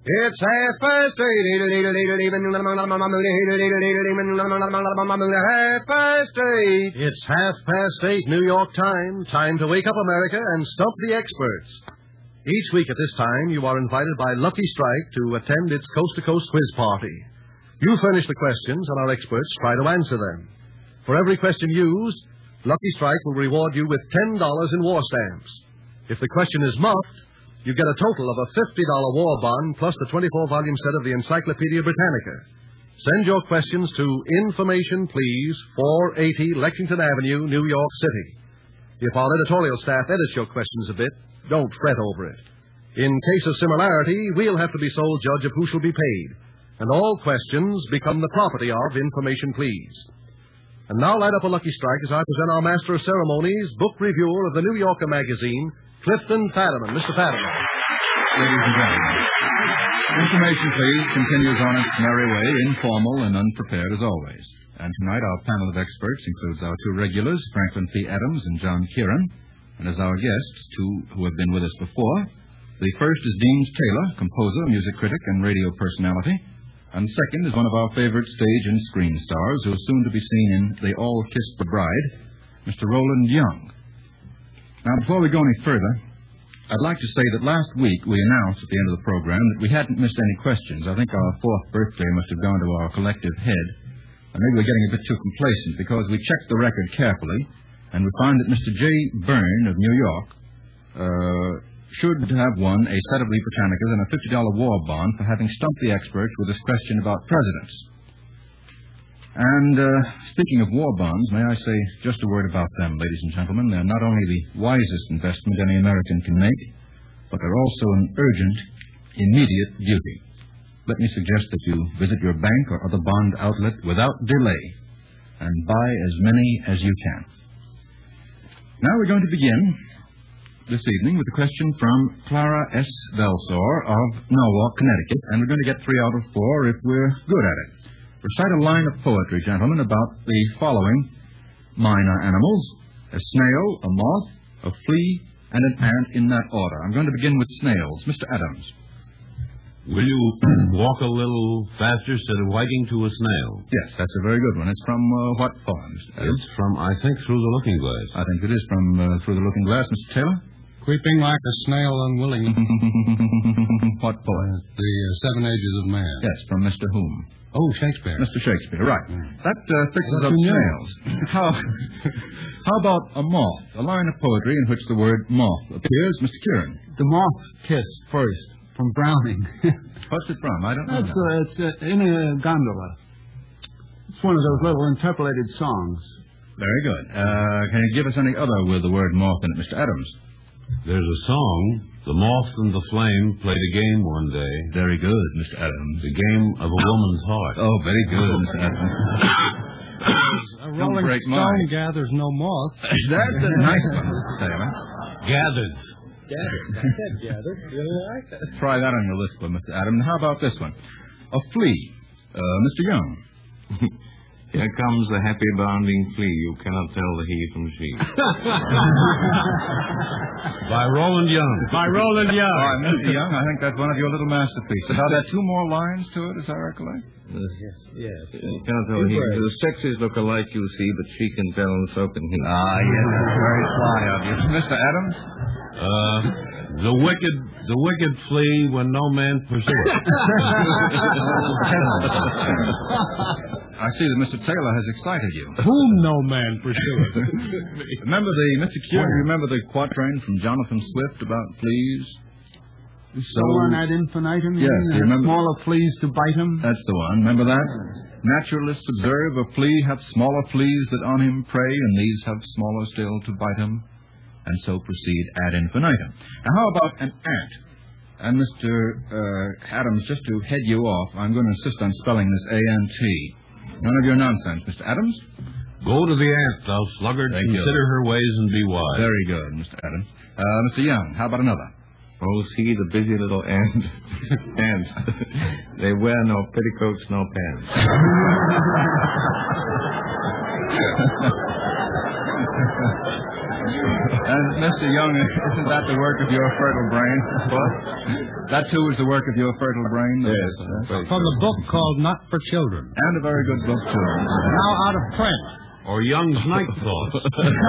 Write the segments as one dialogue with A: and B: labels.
A: It's 8:30. It's 8:30, New York time. Time to wake up America and stump the experts. Each week at this time, you are invited by Lucky Strike to attend its coast-to-coast quiz party. You furnish the questions, and our experts try to answer them. For every question used, Lucky Strike will reward you with $10 in war stamps. If the question is muffed, you get a total of a $50 war bond plus the 24-volume set of the Encyclopedia Britannica. Send your questions to Information Please, 480 Lexington Avenue, New York City. If our editorial staff edits your questions a bit, don't fret over it. In case of similarity, we'll have to be sole judge of who shall be paid. And all questions become the property of Information Please. And now light up a Lucky Strike as I present our Master of Ceremonies, book reviewer of the New Yorker magazine, Clifton Fadiman. Mr. Fadiman.
B: Ladies and gentlemen, Information Please continues on its merry way, informal and unprepared as always. And tonight our panel of experts includes our two regulars, Franklin P. Adams and John Kieran, and as our guests, two who have been with us before. The first is Deems Taylor, composer, music critic, and radio personality. And second is one of our favorite stage and screen stars, who is soon to be seen in They All Kissed the Bride, Mr. Roland Young. Now, before we go any further, I'd like to say that last week we announced at the end of the program that we hadn't missed any questions. I think our fourth birthday must have gone to our collective head. And maybe we're getting a bit too complacent because we checked the record carefully, and we find that Mr. J. Byrne of New York should have won a set of Lee Britannicas and a $50 war bond for having stumped the experts with this question about presidents. And speaking of war bonds, may I say just a word about them, ladies and gentlemen. They're not only the wisest investment any American can make, but they're also an urgent, immediate duty. Let me suggest that you visit your bank or other bond outlet without delay and buy as many as you can. Now we're going to begin this evening with a question from Clara S. Belsor of Norwalk, Connecticut, and we're going to get 3 out of 4 if we're good at it. Recite a line of poetry, gentlemen, about the following minor animals: a snail, a moth, a flea, and an ant in that order. I'm going to begin with snails. Mr. Adams.
C: Will you walk a little faster instead of wagging to a snail?
B: Yes, that's a very good one. It's from what poem, Mr. Adams?
C: It's from, I think, Through the Looking Glass.
B: I think it is from Through the Looking Glass. Mr. Taylor?
D: Creeping like a snail unwilling.
B: What poem?
D: The Seven Ages of Man.
B: Yes, from Mr. Whom?
D: Oh, Shakespeare.
B: Mr. Shakespeare, right. That fixes up snails. How about a moth? A line of poetry in which the word moth appears. Mr. Kieran.
E: The Moth's Kiss, first, from Browning.
B: What's it from? I don't know.
E: It's in a gondola. It's one of those little interpolated songs.
B: Very good. Can you give us any other with the word moth in it, Mr. Adams?
C: There's a song, The Moth and the Flame played a game one day.
B: Very good, Mr. Adams.
C: The game of a woman's heart.
B: Oh, very good, Mr. Adams.
D: A rolling stone gathers no moth.
B: That's a nice one, Mr. Taylor.
C: Gathered.
E: Gathered. Really like that.
B: Try that on your list, Mr. Adams. How about this one? A flea. Mr. Young.
F: Here comes the happy bounding flea. You cannot tell the he from she.
C: By Roland Young.
B: All right, Mr. Young, I think that's one of your little masterpieces. Are there 2 more lines to it, as I recollect?
F: Yes. You cannot tell the he. The sexes look alike, you see, but she can tell and so can he.
B: Ah, yes, that's very sly of you. Mr. Adams?
C: The wicked flee when no man pursues.
B: I see that Mr. Taylor has excited you.
D: Whom no man pursueth.
B: Mr. Kieran, remember the quatrain from Jonathan Swift about fleas?
E: Soren ad infinitum?
B: Yes, do you remember?
E: Smaller fleas to bite him?
B: That's the one. Remember that? Naturalists observe a flea hath smaller fleas that on him prey, and these have smaller still to bite him, and so proceed ad infinitum. Now, how about an ant? And Mr. Adams, just to head you off, I'm going to insist on spelling this A-N-T. None of your nonsense, Mr. Adams.
C: Go to the ant, thou sluggard. Consider her ways and be wise.
B: Very good, Mr. Adams. Mr. Young, how about another?
F: Oh, see the busy little ants. They wear no petticoats, no pants.
B: And Mr. Young, isn't that the work of your fertile brain? What? That, too, is the work of your fertile brain?
F: Yes.
D: From the book called Not for Children.
B: And a very good book, too.
D: Now out of print.
C: Or Young's Night Thoughts.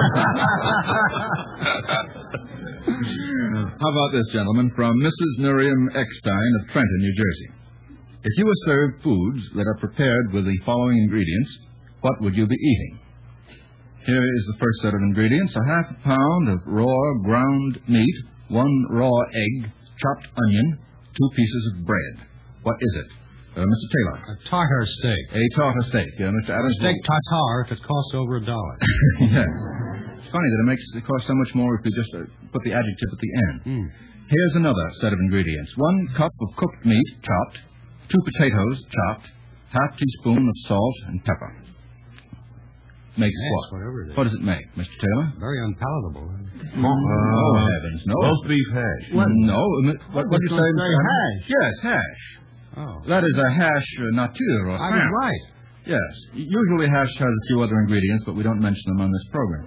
B: How about this, gentlemen, from Mrs. Miriam Eckstein of Trenton, New Jersey. If you were served foods that are prepared with the following ingredients, what would you be eating? Here is the first set of ingredients. A half a pound of raw ground meat, 1 raw egg, chopped onion, 2 pieces of bread. What is it? Mr. Taylor.
D: A tartar steak.
B: A tartar steak. Mr. Adams.
D: Steak tartare if it costs over $1.
B: Yeah. It's funny that it costs so much more if you just put the adjective at the end. Here's another set of ingredients. 1 cup of cooked meat, chopped, 2 potatoes, chopped, half teaspoon of salt and pepper. Makes what?
D: Whatever it is.
B: What does it make, Mr. Taylor?
D: Very unpalatable.
B: Oh, heavens, no.
C: Roast beef hash.
B: No. What did you say?
E: Hash.
B: Yes, hash.
D: Oh.
B: That is a hash nature or
D: I
B: snack.
D: was right.
B: Yes. Usually hash has a few other ingredients, but we don't mention them on this program.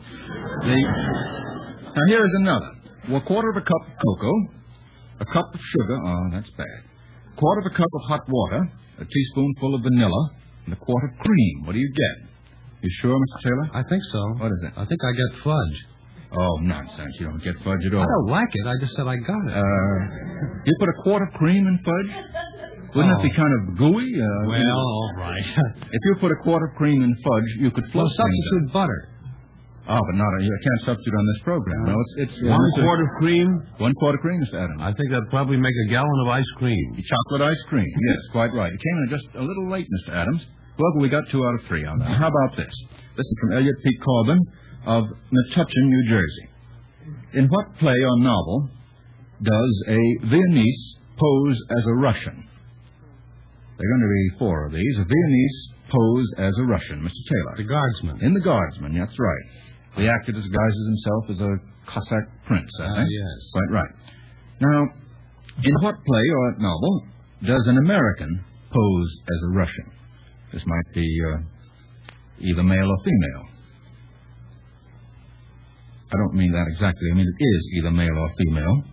B: Now, here is another. 1/4 of a cup of cocoa, a cup of sugar. Oh, that's bad. 1/4 of a cup of hot water, a teaspoonful of vanilla, and a quart of cream. What do you get? You sure, Mr. Taylor?
D: I think so.
B: What is it?
D: I think I get fudge.
B: Oh, nonsense. You don't get fudge at all.
D: I don't like it. I just said I got it.
B: You put a quart of cream in fudge? Wouldn't it be kind of gooey?
D: Well, all right.
B: If you put a quart of cream in fudge, you could float things
D: substitute
B: up.
D: butter.
B: Oh, but you can't substitute on this program. No, it's
C: 1 quart of cream?
B: 1 quart of cream, Mr. Adams.
C: I think that'd probably make a gallon of ice cream.
B: Chocolate ice cream. Yes, quite right. It came in just a little late, Mr. Adams. However, we got 2 out of 3 on that. How about this? This is from Elliot P. Corbin of Metuchen, New Jersey. In what play or novel does a Viennese pose as a Russian? There are going to be 4 of these. A Viennese pose as a Russian. Mr. Taylor.
D: The Guardsman.
B: In The Guardsman, that's right. The actor disguises himself as a Cossack prince, I think.
D: Yes.
B: Quite right. Now, in what play or novel does an American pose as a Russian? This might be either male or female. I don't mean that exactly. I mean it is either male or female.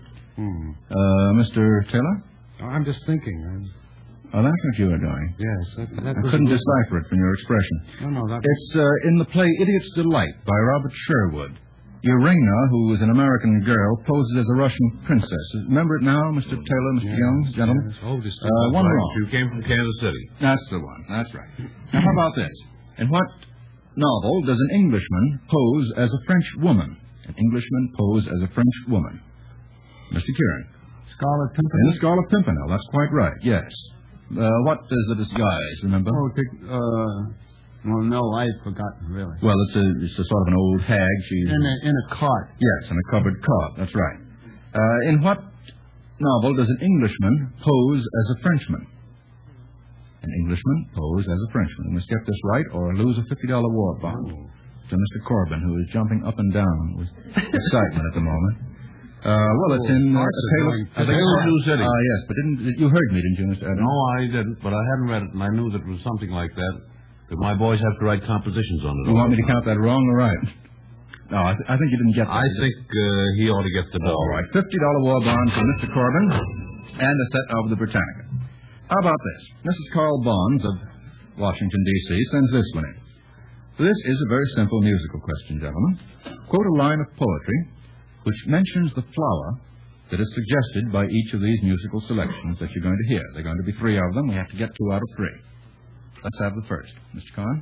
B: Mr. Taylor?
D: I'm just thinking.
B: Oh, that's what you were doing.
D: Yes. That
B: I couldn't decipher it from your expression.
D: No, that...
B: It's in the play Idiot's Delight by Robert Sherwood. Urena, who is an American girl, poses as a Russian princess. Remember it now, Mr. Taylor, Mr. Young, gentlemen?
D: Yes. Oh, just
B: one wrong.
C: You came from Kansas City.
B: That's the one. That's right. Now, how about this? In what novel does an Englishman pose as a French woman? An Englishman pose as a French woman. Mr. Kieran.
E: Scarlet Pimpernel?
B: In The Scarlet Pimpernel. That's quite right, yes. What is the disguise, remember?
E: Well, no, I've forgotten, really.
B: Well, it's a sort of an old hag. She's
E: in a cart.
B: Yes, in a covered cart. That's right. In what novel does an Englishman pose as a Frenchman? An Englishman pose as a Frenchman. We must get this right or lose a $50 war bond. To Mr. Corbin, who is jumping up and down with excitement at the moment. Well, it's in
C: I think it was New City.
B: Yes, but you heard me, didn't you, Mr. Adams?
C: No, I didn't, but I hadn't read it, and I knew that it was something like that. That my boys have to write compositions on it.
B: You want me to count that wrong or right? No, I think you didn't get that.
C: I think he ought to get the dough.
B: All right, $50 war bond for Mr. Corbin and a set of the Britannica. How about this? Mrs. Carl Bonds of Washington, D.C. sends this one in. This is a very simple musical question, gentlemen. Quote a line of poetry which mentions the flower that is suggested by each of these musical selections that you're going to hear. There are going to be 3 of them. We have to get 2 out of 3. Let's have the first. Mr. Kahn?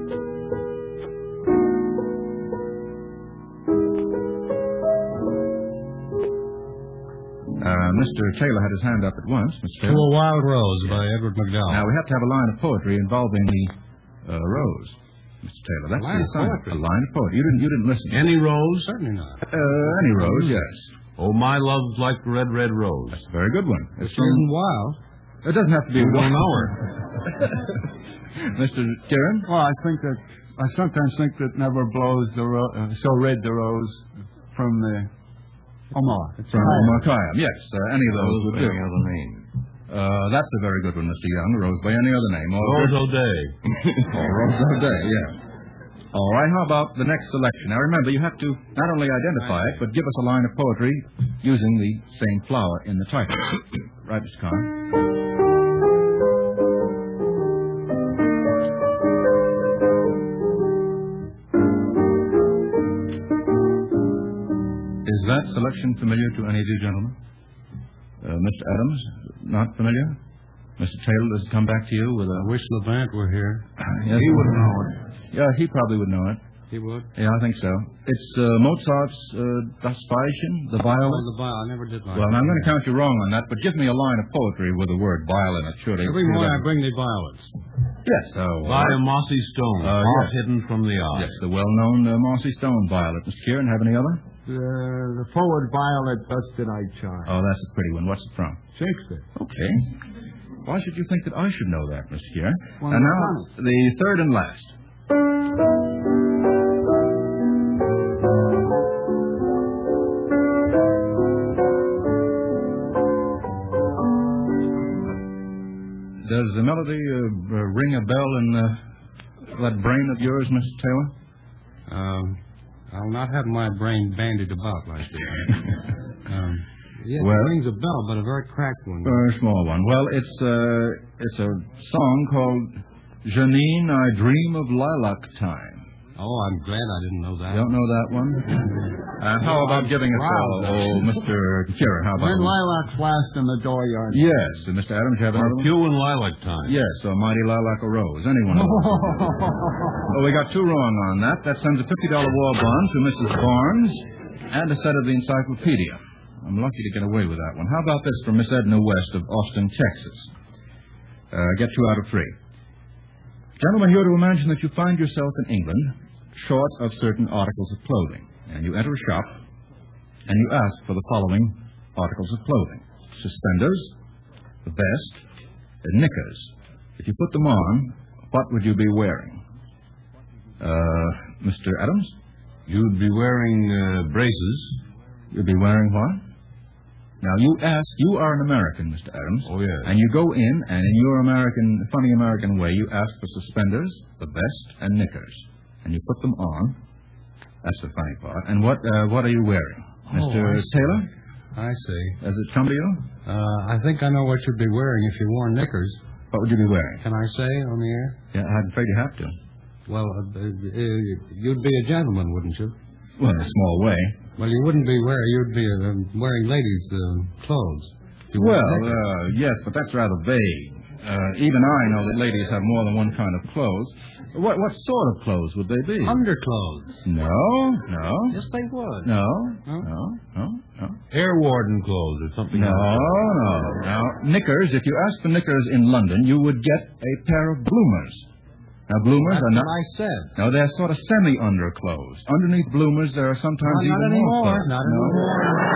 B: Mr. Taylor had his hand up at once. Mr. Taylor?
D: To a Wild Rose by Edward McDowell.
B: Now, we have to have a line of poetry involving the rose. Mr. Taylor, that's the assignment. A line of poetry. You didn't listen.
C: Any rose?
D: Certainly not.
B: Any rose, yes.
C: Oh, my love's like the red, red rose.
B: That's a very good one.
D: It isn't wild.
B: It doesn't have to be
D: one
B: hour.
D: hour.
B: Mr. Kieran?
E: Well, I sometimes think that never blows so red the rose from the Omar.
B: From Omar Khayyam, yes. Any of those would do.
F: Any other name?
B: That's a very good one, Mr. Young. Rose by any other name.
C: Rose O'Day.
B: Rose O'Day, yeah. All right, how about the next selection? Now, remember, you have to not only identify it, but give us a line of poetry using the same flower in the title. Right, Mr. Carr? Is that selection familiar to any of you gentlemen? Mr. Adams, not familiar? Mr. Taylor, does it come back to you with a...
D: I wish Levant were here.
B: Yes, he would know it. Yeah, he probably would know it.
D: He would?
B: Yeah, I think so. It's Mozart's Das Weilchen, the violin.
D: Oh, the violin. I never did like
B: Well, now I'm going to count you wrong on that, but give me a line of poetry with the word violin. It should.
D: Every morning I bring the violets.
B: Yes.
C: By a mossy stone, half
B: yes.
C: hidden from the eye.
B: Yes, the well-known mossy stone violet. Mr. Kieran, have any other?
E: The forward violet, thus did I chime.
B: Oh, that's a pretty one. What's it from?
E: Shakespeare.
B: Okay. Why should you think that I should know that, Mr. Kieran?
E: Well,
B: And now, the third and last. Does the melody ring a bell in that brain of yours, Mr. Taylor?
D: I'll not have my brain bandied about like this. Yes,
B: Well-
D: it rings a bell, but a very cracked one.
B: Very small one. Well, it's a song called Janine, I Dream of Lilac Time.
D: Oh, I'm glad I didn't know that.
B: You don't know that one? How about giving us Mr. Kieran, how about
E: When lilacs last in the dooryard.
B: Yes, Mr. Adams, you have another one?
C: Hue and lilac time.
B: Yes, a mighty lilac arose. Anyone? Well, we got two wrong on that. That sends a $50 war bond to Mrs. Barnes and a set of the encyclopedia. I'm lucky to get away with that one. How about this from Miss Edna West of Austin, Texas? Get 2 out of 3. Gentlemen, you're to imagine that you find yourself in England short of certain articles of clothing. And you enter a shop and you ask for the following articles of clothing. Suspenders, a vest, and knickers. If you put them on, what would you be wearing? Mr. Adams?
C: You'd be wearing braces.
B: You'd be wearing what? Now, you are an American, Mr. Adams.
C: Oh, yes.
B: And you go in, and in your funny American way, you ask for suspenders, the vest, and knickers. And you put them on. That's the funny part. And what are you wearing? Mr. Taylor?
D: I see.
B: Does it come to you?
D: I think I know what you'd be wearing if you wore knickers.
B: What would you be wearing?
D: Can I say on the air?
B: Yeah, I'm afraid you have to.
D: Well, you'd be a gentleman, wouldn't you?
B: Well, in a small way.
D: Well, you wouldn't be you'd be wearing ladies' clothes.
B: Yes, but that's rather vague. Even I know that ladies have more than one kind of clothes. What sort of clothes would they be?
D: Underclothes.
B: No.
D: Yes, they would.
B: No.
C: Air warden clothes or something like that.
B: No. Now, knickers, if you ask for knickers in London, you would get a pair of bloomers. Now, bloomers
D: That's
B: are not...
D: what I said.
B: No, they're sort of semi-underclothes. Underneath bloomers, there are sometimes
D: Not anymore. Not anymore.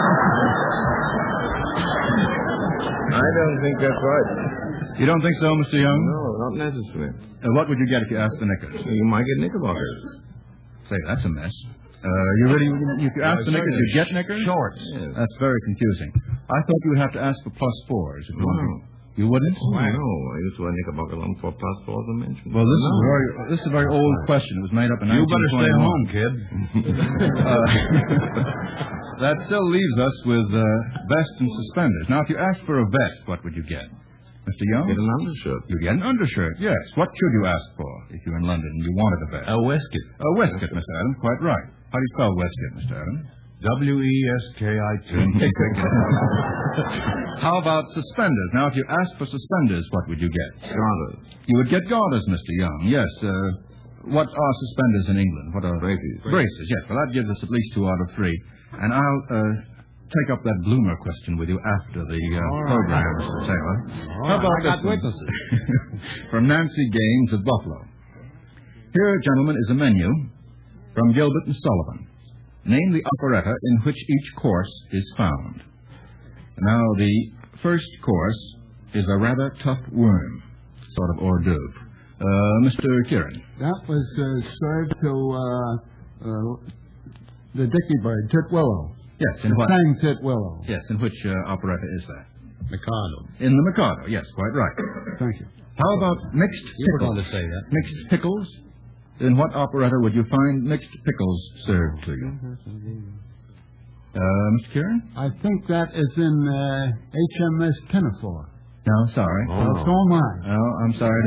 F: I don't think that's right.
B: You don't think so, Mr. Young?
F: No, not necessary.
B: What would you get if you asked for knickers?
F: You might get knickerbockers.
B: Say, that's a mess. If you ask for knickers, you get knickers?
F: Shorts. Yes.
B: That's very confusing. I thought you would have to ask for +4s. If you wanted. You wouldn't?
F: Why, no. I used to wear knickerbocker long for +4s I mentioned.
B: Well, this is a very old question. It was made up in 1921.
C: You better stay home, kid.
B: That still leaves us with vest and suspenders. Now, if you asked for a vest, what would you get? Mr. Young?
F: Get an undershirt.
B: You get an undershirt, yes. What should you ask for if you're in London and you wanted a vest?
C: A waistcoat.
B: A waistcoat, Mr. Adams. Quite right. How do you spell waistcoat, Mr. Adams?
C: Weskit.
B: How about suspenders? Now, if you asked for suspenders, what would you get?
F: Garters.
B: You would get garters, Mr. Young. Yes. What are suspenders in England? What are
F: braces?
B: Braces, yes. Well, that gives us at least 2 out of 3. And I'll take up that bloomer question with you after the program, Mr. Taylor.
D: How about I got witnesses?
B: From Nancy Gaines of Buffalo. Here, gentlemen, is a menu from Gilbert and Sullivan. Name the operetta in which each course is found. Now, the first course is a rather tough worm, sort of hors d'oeuvre. Mr. Kieran.
E: That was served to the Dicky Bird, Titwillow.
B: Yes, in what?
E: Sang Titwillow.
B: Yes, in which operetta is that?
D: Mikado.
B: In the Mikado, yes, quite right.
E: Thank you.
B: How about mixed
D: You were
B: pickles?
D: going to say that.
B: Mixed pickles? In what operetta would you find mixed pickles served to you? Mr. Kieran?
E: I think that is in HMS Pinafore.
B: No, sorry.
C: Oh,
E: So am I.
B: No, I'm sorry, it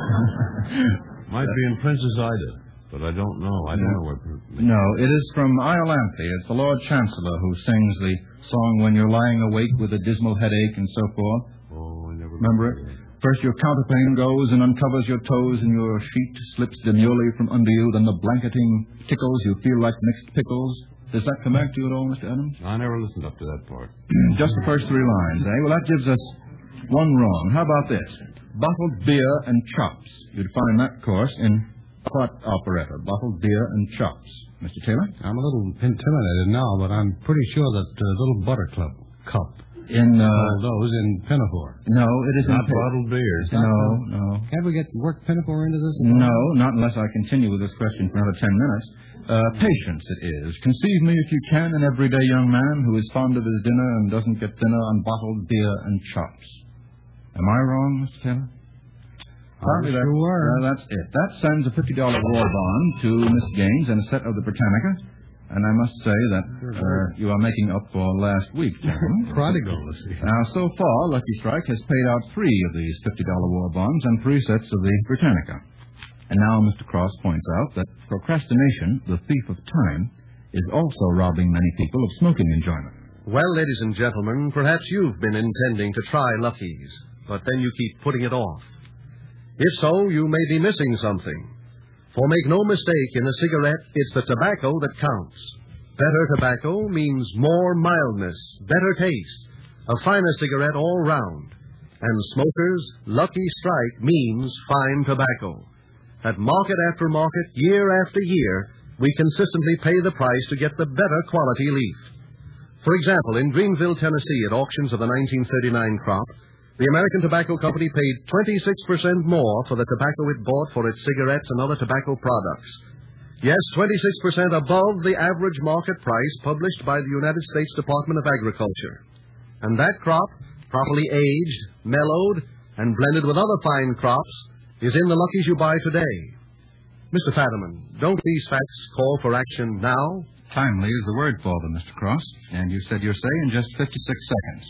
B: isn't.
C: Might be in Princess Ida, but I don't know. I don't know where...
B: No, it is from Iolanthe. It's the Lord Chancellor who sings the song When You're Lying Awake with a Dismal Headache and so forth.
C: Oh, I never...
B: Remember it? First your counterpane goes and uncovers your toes, and your sheet slips demurely from under you. Then the blanketing tickles. You feel like mixed pickles. Does that come back to you at all, Mr. Adams?
C: I never listened up to that part.
B: Just the first three lines, eh? Well, that gives us one wrong. How about this? Bottled beer and chops. You'd find that, of course, in what operetta? Bottled beer and chops. Mr. Taylor?
D: I'm a little intimidated now, but I'm pretty sure that Little Buttercup cup.
B: In,
D: those in Pinafore.
B: No, it isn't.
C: Not bottled beers.
B: No.
D: Can't we work Pinafore into this?
B: No, not unless I continue with this question for another 10 minutes. Patience it is. Conceive me if you can, an everyday young man who is fond of his dinner and doesn't get thinner on bottled beer and chops. Am I wrong, Mr. Taylor?
D: I'm sure.
B: That's it. That sends a $50 war bond to Miss Gaines and a set of the Britannica. And I must say that you are making up for last week, gentlemen.
D: Prodigal, let's see.
B: Now, so far, Lucky Strike has paid out 3 of these $50 war bonds and 3 sets of the Britannica. And now Mr. Cross points out that procrastination, the thief of time, is also robbing many people of smoking enjoyment.
A: Well, ladies and gentlemen, perhaps you've been intending to try Lucky's, but then you keep putting it off. If so, you may be missing something. For make no mistake, in a cigarette, it's the tobacco that counts. Better tobacco means more mildness, better taste, a finer cigarette all round. And smokers, Lucky Strike means fine tobacco. At market after market, year after year, we consistently pay the price to get the better quality leaf. For example, in Greenville, Tennessee, at auctions of the 1939 crop, the American Tobacco Company paid 26% more for the tobacco it bought for its cigarettes and other tobacco products. Yes, 26% above the average market price published by the United States Department of Agriculture. And that crop, properly aged, mellowed, and blended with other fine crops, is in the Lucky's you buy today. Mr. Fadiman, don't these facts call for action now?
B: Timely is the word for them, Mr. Cross. And you said your say in just 56 seconds.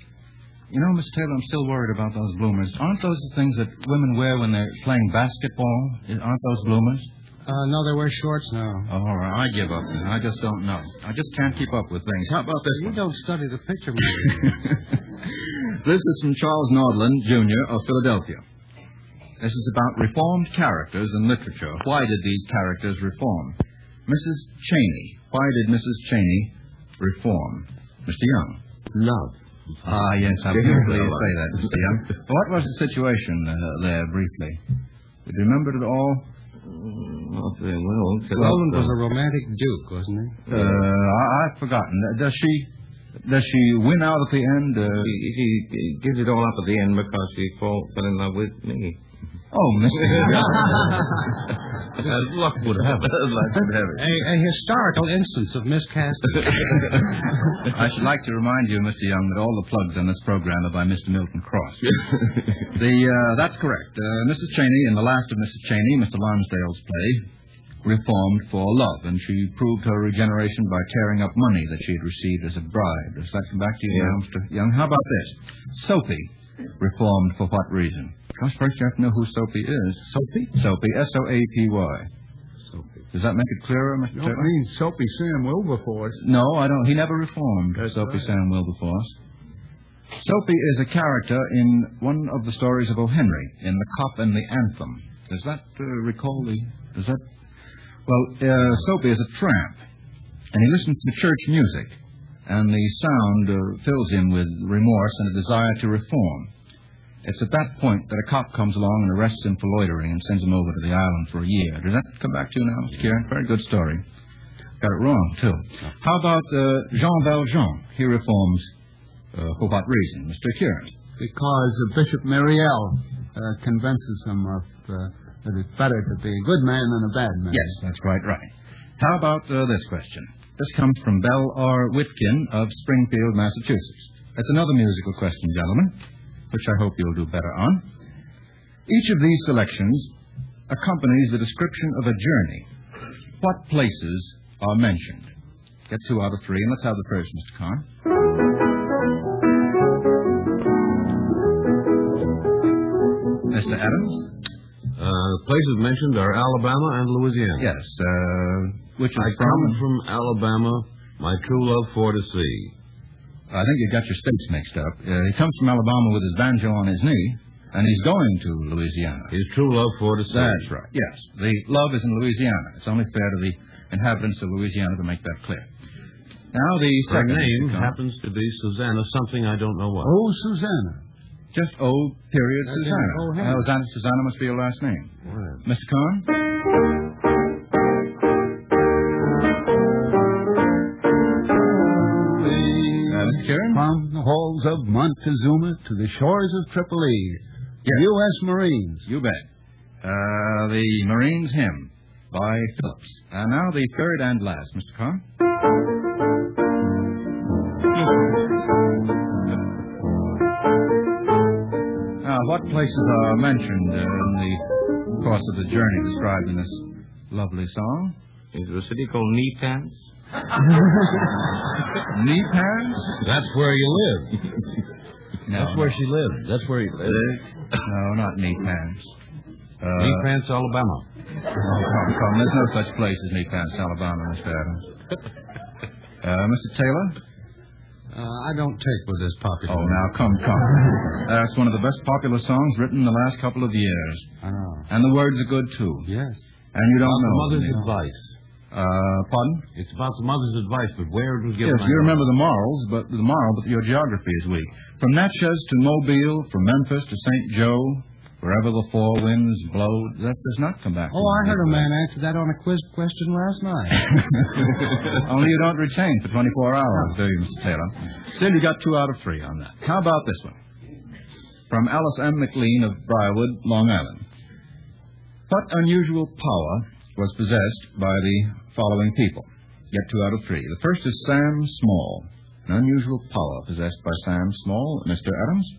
B: You know, Mr. Taylor, I'm still worried about those bloomers. Aren't those the things that women wear when they're playing basketball? Aren't those bloomers?
D: No, they wear shorts now.
B: Oh, all right. I give up. I just don't know. I just can't keep up with things. How about this
D: You
B: one?
D: don't study the picture movie.
B: This is from Charles Nordland, Jr. of Philadelphia. This is about reformed characters in literature. Why did these characters reform? Mrs. Cheney. Why did Mrs. Cheney reform? Mr. Young.
F: Love.
B: Ah, yes, I was going to say that, Mr. Young. What was the situation there, briefly? Do you remember it at all?
F: Not very well.
D: Roland was a romantic duke, wasn't he?
B: I've forgotten. Does she win out at the end?
F: He gives it all up at the end because he fell in love with me.
B: Oh, Mr.
F: Luck would have it. Luck would have it.
D: A historical instance of miscasting.
B: I should like to remind you, Mr. Young, that all the plugs on this program are by Mr. Milton Cross. That's correct. Mrs. Cheney, in the last of Mrs. Cheney, Mr. Lonsdale's play, reformed for love, and she proved her regeneration by tearing up money that she had received as a bribe. Does that come back to you now, Mr. Young? How about this? Soapy reformed for what reason? Gosh, first you have to know who Soapy is.
D: Soapy?
B: Soapy, S-O-A-P-Y.
D: Soapy.
B: Does that make it clearer, Mr.
E: Don't
B: Taylor?
E: mean Soapy Sam Wilberforce.
B: No, I don't. He never reformed.
E: That's
B: Soapy
E: right.
B: Sam Wilberforce. Soapy is a character in one of the stories of O. Henry, in The Cop and the Anthem. Does that recall the... Well, Soapy is a tramp, and he listens to church music, and the sound fills him with remorse and a desire to reform. It's at that point that a cop comes along and arrests him for loitering and sends him over to the island for a year. Does that come back to you now, Mr. Kieran? Very good story. Got it wrong, too. How about Jean Valjean? He reforms for what reason, Mr. Kieran?
E: Because Bishop Mariel convinces him that it's better to be a good man than a bad man.
B: Yes, that's quite right. How about this question? This comes from Belle R. Whitkin of Springfield, Massachusetts. It's another musical question, gentlemen, which I hope you'll do better on. Each of these selections accompanies the description of a journey? What places are mentioned? Get 2 out of 3, and let's have the first, Mr. Kahn. Mr. Adams?
C: Places mentioned are Alabama and Louisiana.
B: Yes. Which is
C: I come from Alabama, my true love for to see.
B: I think you got your states mixed up. He comes from Alabama with his banjo on his knee, and he's going to Louisiana.
C: His true love for to see.
B: That's right, yes. The love is in Louisiana. It's only fair to the inhabitants of Louisiana to make that clear. Now, the
C: Her
B: second
C: name happens to be Susanna, something I don't know what.
E: Oh, Susanna.
B: Just O. Period Susanna.
E: Oh, hey.
B: Susanna must be your last name.
C: Right.
B: Mr. Kahn? Mr. Kieran?
E: From the halls of Montezuma to the shores of Tripoli.
B: Yes.
E: U.S. Marines.
B: You bet. The Marines Hymn by Phillips. And now the third and last, Mr. Kahn. Now, what places are mentioned in the course of the journey described in this lovely song?
F: Is there a city called Knee Pants?
B: Knee pants?
C: That's where you live.
B: No,
C: That's where she lived. That's where you live.
B: No, not knee pants.
C: Knee Pants, Alabama.
B: Come. There's no such place as Knee Pants, Alabama, Mr. Adams. Mr. Taylor?
D: I don't take with this popular.
B: Oh, now, come. That's one of the best popular songs written in the last couple of years. And the words are good, too.
D: Yes.
B: And you don't know.
C: The mother's advice.
B: Pardon?
C: It's about the mother's advice, but where it was given.
B: Yes, you remember the moral, but your geography is weak. From Natchez to Mobile, from Memphis to St. Joe, wherever the four winds blow, that does not come back.
D: Oh, I heard a man answer that on a quiz question last night.
B: Only you don't retain for 24 hours, do you, Mr. Taylor? Still, you got 2 out of 3 on that. How about this one? From Alice M. McLean of Briarwood, Long Island. What unusual power was possessed by the following people? Get 2 out of 3. The first is Sam Small. An unusual power possessed by Sam Small. Mr. Adams?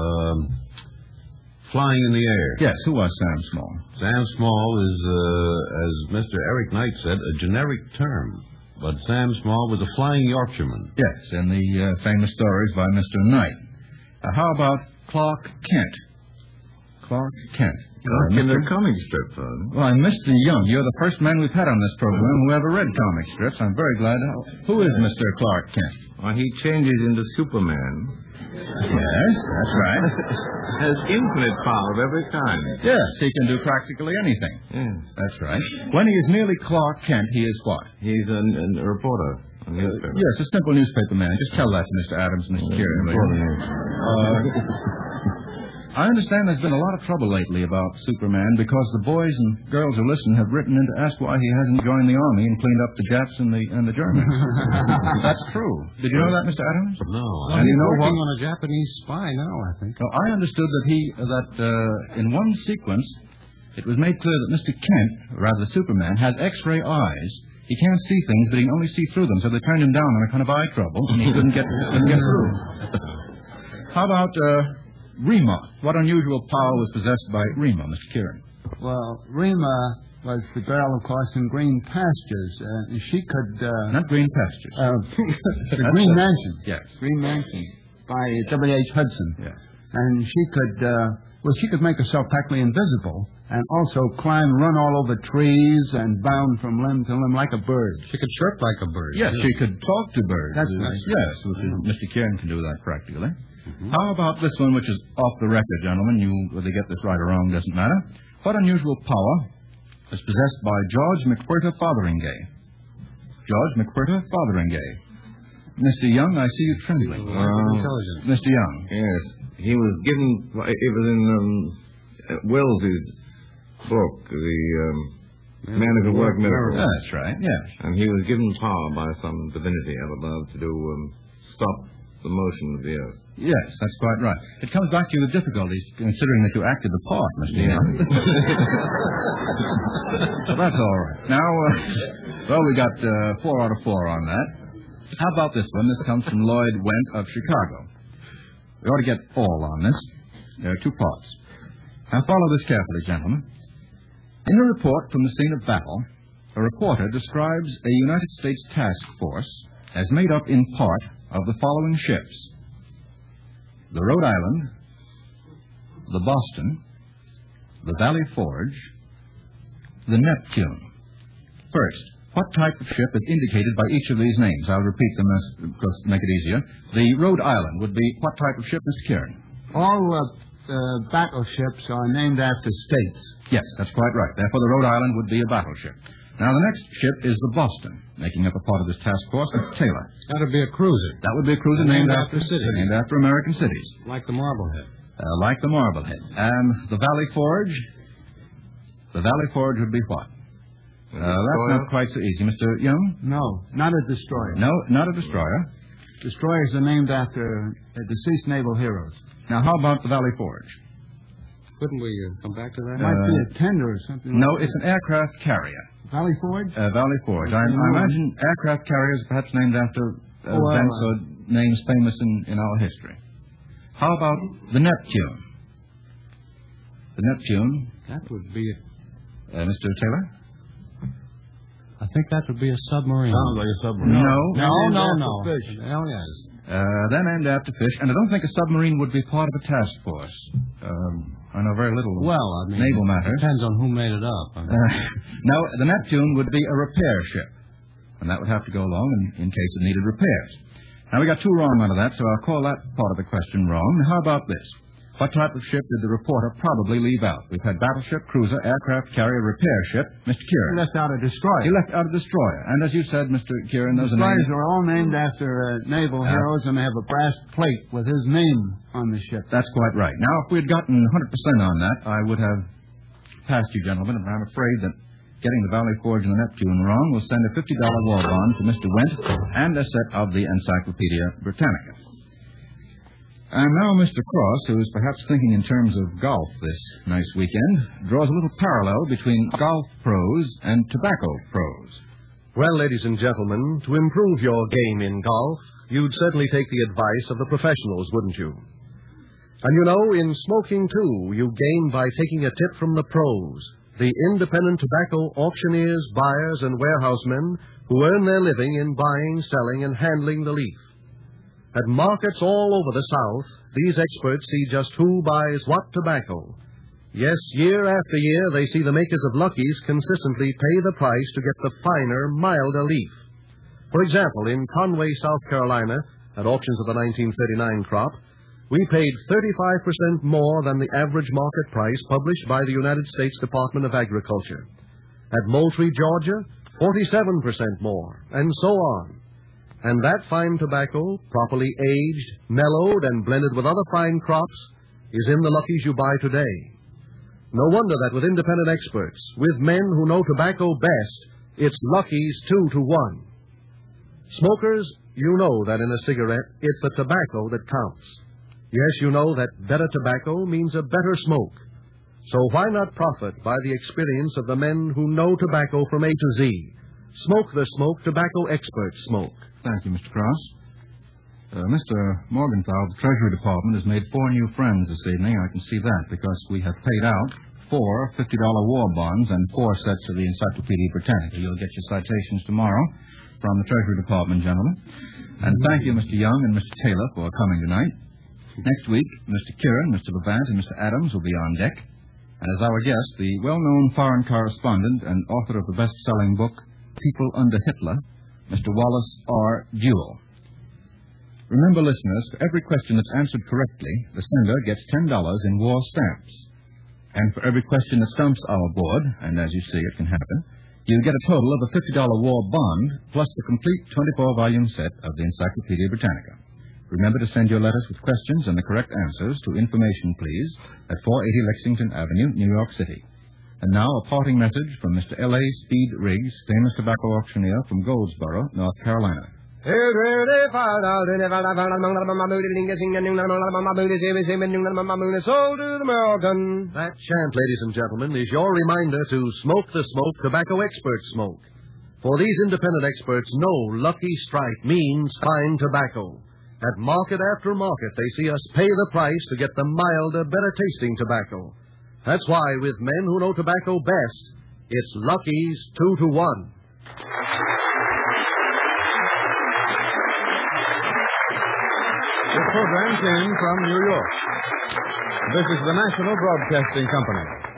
C: Flying in the air.
B: Yes, who was Sam Small?
C: Sam Small is, as Mr. Eric Knight said, a generic term. But Sam Small was a flying Yorkshireman.
B: Yes, in the famous stories by Mr. Knight. How about Clark Kent? Clark Kent.
F: In the comic strip, son.
B: Why, Mr. Young, you're the first man we've had on this program who ever read comic strips. I'm very glad to help. Who is Mr. Clark Kent?
F: Well, he changes into Superman.
B: Yes, that's right.
F: Has infinite power of every kind.
B: Yes, he can do practically anything.
F: Yes.
B: That's right. When he is merely Clark Kent, he is what?
F: He's a reporter. A newspaper.
B: Yes, a simple newspaper man. Just tell that to Mr. Adams and Mr. Kieran. I understand there's been a lot of trouble lately about Superman because the boys and girls who listen have written in to ask why he hasn't joined the army and cleaned up the Japs and the Germans. That's true. Did you know that, Mr. Adams?
C: No.
D: Well,
B: And
D: he's
B: you know
D: working
B: what?
D: on a Japanese spy now, I think.
B: Well, I understood that in one sequence it was made clear that Mr. Kent, or rather Superman, has X-ray eyes. He can't see things, but he can only see through them. So they turned him down on a kind of eye trouble, and he couldn't get through. How about Rima? What unusual power was possessed by Rima, Mr. Kieran?
E: Well, Rima was the girl, of course, in Green Pastures. She could...
B: Not Green Pastures.
E: the Green Mansion.
B: Yes.
E: Green Mansion by W.H. Hudson.
B: Yeah.
E: And she could make herself practically invisible and also run all over trees and bound from limb to limb like a bird.
D: She could chirp like a bird.
B: Yes, she could talk to birds.
E: That's right.
B: Yes, Mr. Kieran can do that practically. How about this one, which is off the record, gentlemen? Whether you get this right or wrong doesn't matter. What unusual power is possessed by George McWhirter Fotheringay? George McWhirter Fotheringay. Mr. Young, I see you trembling.
D: Intelligence.
B: Mr. Young.
F: Yes. He was given... It was in Wells's book, The Man Who Could Work Miracles.
B: That's right, yes.
F: And he was given power by some divinity up above to stop the motion of the earth.
B: Yes, that's quite right. It comes back to you with difficulties, considering that you acted the part, Mr. Young. So that's all right. Now, we got 4 out of 4 on that. How about this one? This comes from Lloyd Went of Chicago. We ought to get all on this. There are 2 parts. Now, follow this carefully, gentlemen. In a report from the scene of battle, a reporter describes a United States task force as made up in part of the following ships: the Rhode Island, the Boston, the Valley Forge, the Neptune. First, what type of ship is indicated by each of these names? I'll repeat them to make it easier. The Rhode Island would be what type of ship, Mr. Kieran?
E: All battleships are named after states.
B: Yes, that's quite right. Therefore, the Rhode Island would be a battleship. Now, the next ship is the Boston, making up a part of this task force, Mr. Taylor.
D: That would be a cruiser.
B: That would be a cruiser named after
D: cities.
B: Named after American cities.
D: Like the Marblehead.
B: Like the Marblehead. And the Valley Forge? The Valley Forge would be what? That's not quite so easy. Mr. Young?
E: No, not a destroyer.
B: No, not a destroyer.
E: Destroyers are named after deceased naval heroes.
B: Now, how about the Valley Forge?
D: Couldn't we come back to that?
E: Might be a tender or something.
B: No,
E: like
B: it's an aircraft carrier.
E: Valley Forge?
B: Valley Forge. I imagine aircraft carriers perhaps named after events or names famous in our history. How about the Neptune? The Neptune.
D: That would be
B: Mr. Taylor?
D: I think that would be a submarine.
C: Sounds like a submarine.
D: No.
E: Fish.
D: Hell yes.
B: They're named after fish, and I don't think a submarine would be part of a task force. I know very little naval matters.
D: Depends on who made it up.
B: No, the Neptune would be a repair ship, and that would have to go along in case it needed repairs. Now, we got two wrong out of that, so I'll call that part of the question wrong. How about this? What type of ship did the reporter probably leave out? We've had battleship, cruiser, aircraft carrier, repair ship. Mr. Kieran.
E: He left out a destroyer.
B: He left out a destroyer. And as you said, Mr. Kieran, those
E: destroyers are all named after naval heroes, and they have a brass plate with his name on the ship.
B: That's quite right. Now, if we had gotten 100% on that, I would have passed you, gentlemen, and I'm afraid that getting the Valley Forge and the Neptune wrong will send a $50 war bond to Mr. Wendt and a set of the Encyclopedia Britannica. And now Mr. Cross, who is perhaps thinking in terms of golf this nice weekend, draws a little parallel between golf pros and tobacco pros.
A: Well, ladies and gentlemen, to improve your game in golf, you'd certainly take the advice of the professionals, wouldn't you? And you know, in smoking, too, you gain by taking a tip from the pros, the independent tobacco auctioneers, buyers, and warehousemen who earn their living in buying, selling, and handling the leaf. At markets all over the South, these experts see just who buys what tobacco. Yes, year after year, they see the makers of Lucky's consistently pay the price to get the finer, milder leaf. For example, in Conway, South Carolina, at auctions of the 1939 crop, we paid 35% more than the average market price published by the United States Department of Agriculture. At Moultrie, Georgia, 47% more, and so on. And that fine tobacco, properly aged, mellowed, and blended with other fine crops, is in the Lucky's you buy today. No wonder that with independent experts, with men who know tobacco best, it's Lucky's 2 to 1. Smokers, you know that in a cigarette, it's the tobacco that counts. Yes, you know that better tobacco means a better smoke. So why not profit by the experience of the men who know tobacco from A to Z? Smoke the smoke tobacco experts smoke.
B: Thank you, Mr. Cross. Mr. Morgenthau, the Treasury Department has made 4 new friends this evening. I can see that because we have paid out 4 $50 war bonds and 4 sets of the Encyclopedia Britannica. You'll get your citations tomorrow from the Treasury Department, gentlemen. And thank you, Mr. Young and Mr. Taylor, for coming tonight. Next week, Mr. Kieran, Mr. Levant, and Mr. Adams will be on deck. And as our guest, the well-known foreign correspondent and author of the best-selling book, People Under Hitler, Mr. Wallace R. Jewell. Remember, listeners, for every question that's answered correctly, the sender gets $10 in war stamps. And for every question that stumps our board, and as you see, it can happen, you get a total of a $50 war bond, plus the complete 24-volume set of the Encyclopedia Britannica. Remember to send your letters with questions and the correct answers to Information Please at 480 Lexington Avenue, New York City. And now a parting message from Mr. L.A. Speed Riggs, famous tobacco auctioneer from Goldsboro, North Carolina.
A: That chant, ladies and gentlemen, is your reminder to smoke the smoke tobacco experts smoke. For these independent experts know Lucky Strike means fine tobacco. At market after market, they see us pay the price to get the milder, better-tasting tobacco. That's why, with men who know tobacco best, it's Lucky's 2-to-1.
C: This program came from New York. This is the National Broadcasting Company.